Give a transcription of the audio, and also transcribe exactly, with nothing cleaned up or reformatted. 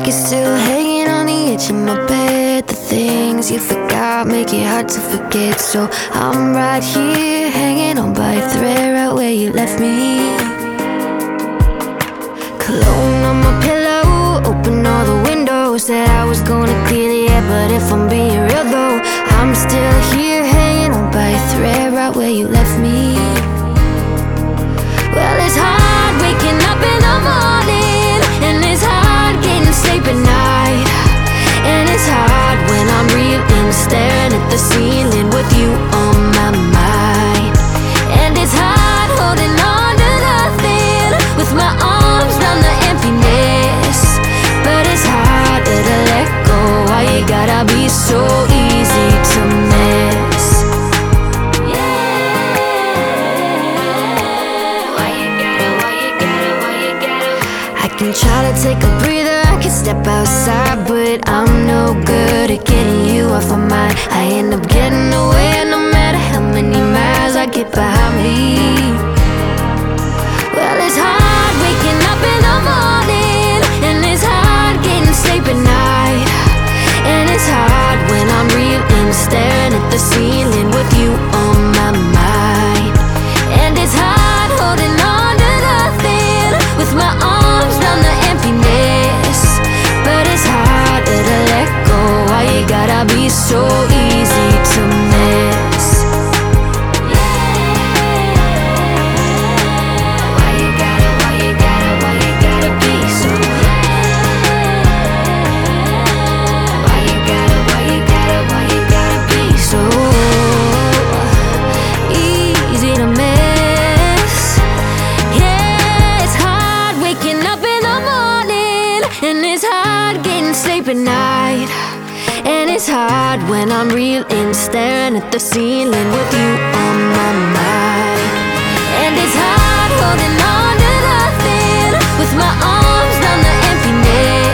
you're still hanging on the edge of my bed. The things you forgot make it hard to forget. So I'm right here, hanging on by a thread, right where you left me. Cologne on my pillow, open all the windows. Said I was gonna clear the air, but if I'm being real though, I'm still here, hanging on by a thread, right where you left me. Well, it's hard waking up in the morning, and it's hard getting sleep at night. And it's hard when I'm reeling, staring at the ceiling with you on my mind. And it's hard holding on to nothing, with my arms round the emptiness. But it's harder to let go, why you gotta be so easy to miss? I can try to take a breather, I can step outside, but I'm no good at getting you off my mind. I end up getting away no matter how many miles I get behind me. Well, it's hard waking up in the morning, and it's hard getting sleep at night. And it's hard when I'm reeling, staring at the ceiling with you on my mind. And it's hard holding on to nothing, with my arms round the emptiness. But it's harder to let go, why you gotta be so easy to miss? Why you gotta, why you gotta, why you gotta be so? Why you gotta, why you gotta, why you gotta be so easy to miss? Yeah, it's hard waking up in the morning, and it's hard getting sleep at night. And it's hard when I'm reeling, staring at the ceiling with you on my mind. And it's hard holding on to nothing, with my arms round the emptiness.